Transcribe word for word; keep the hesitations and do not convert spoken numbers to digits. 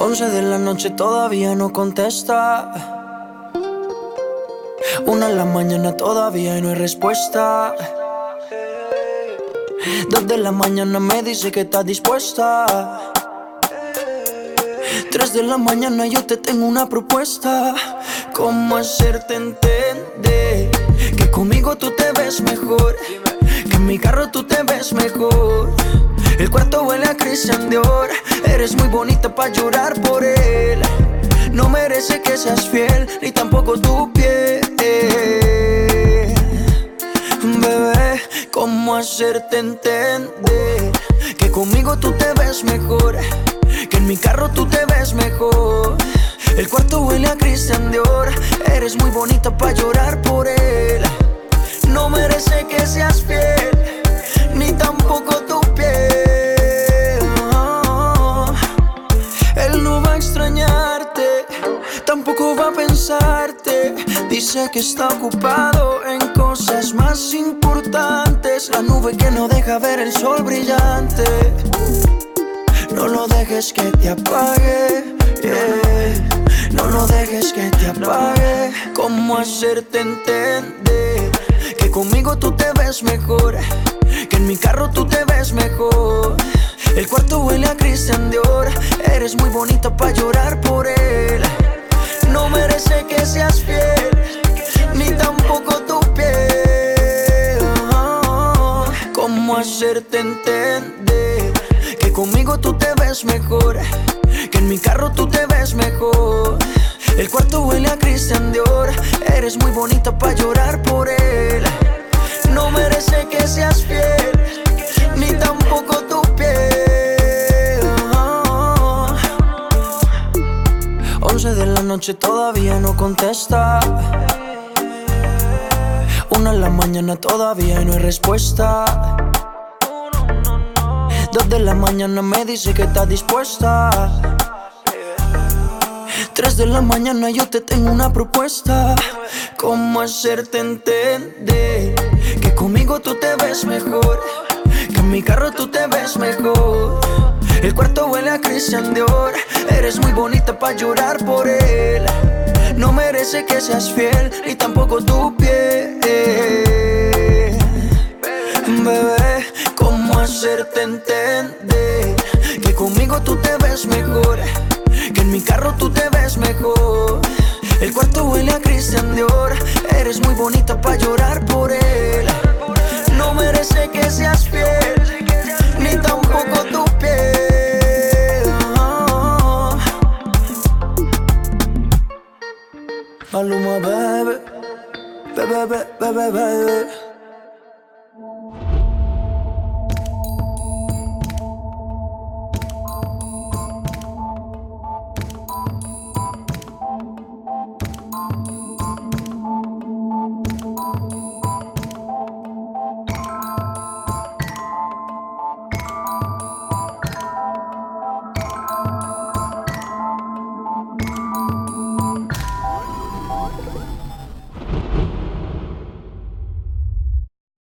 Once de la noche todavía no contesta. Una de la mañana todavía no hay respuesta. Dos de la mañana me dice que está dispuesta. Tres de la mañana yo te tengo una propuesta. ¿Cómo hacerte entender que conmigo tú te ves mejor? Que en mi carro tú te ves mejor. El cuarto huele a Christian Dior. Eres muy bonita pa' llorar por él. No merece que seas fiel, ni tampoco tu piel. Bebé, ¿cómo hacerte entender que conmigo tú te ves mejor? Que en mi carro tú te ves mejor. El cuarto huele a Christian Dior. Eres muy bonita pa' llorar por él. No merece que seas fiel, ni tampoco tu piel. Oh, él no va a extrañarte, tampoco va a pensarte. Dice que está ocupado en cosas más importantes. La nube que no deja ver el sol brillante. No lo dejes que te apague, yeah. No lo dejes que te apague. ¿Cómo hacerte entender que conmigo tú te ves mejor? Que en mi carro tú te ves mejor. El cuarto huele a Christian Dior. Eres muy bonita pa' llorar por él. No merece que seas fiel, ni tampoco tu piel. Oh, ¿cómo hacerte entender que conmigo tú te ves mejor? Que en mi carro tú te ves mejor. El cuarto huele a Christian Dior. Eres muy bonita pa' llorar por él. No merece que seas fiel, ni tampoco tu piel. Oh, once de la noche todavía no contesta. Una de la mañana todavía no hay respuesta. Dos de la mañana me dice que está dispuesta. Tres de la mañana yo te tengo una propuesta. ¿Cómo hacerte entender que conmigo tú te ves mejor? Que en mi carro tú te ves mejor. El cuarto huele a Christian Dior. Eres muy bonita pa' llorar por él. No merece que seas fiel, ni tampoco tu piel. Bebé, ¿cómo hacerte entender que conmigo tú te ves mejor? Que en mi carro tú te ves mejor. El cuarto huele a Christian Dior. Eres muy bonita pa' llorar por él. No merece que seas fiel, ni tampoco tu piel. Oh, Maluma, baby, baby, baby, baby.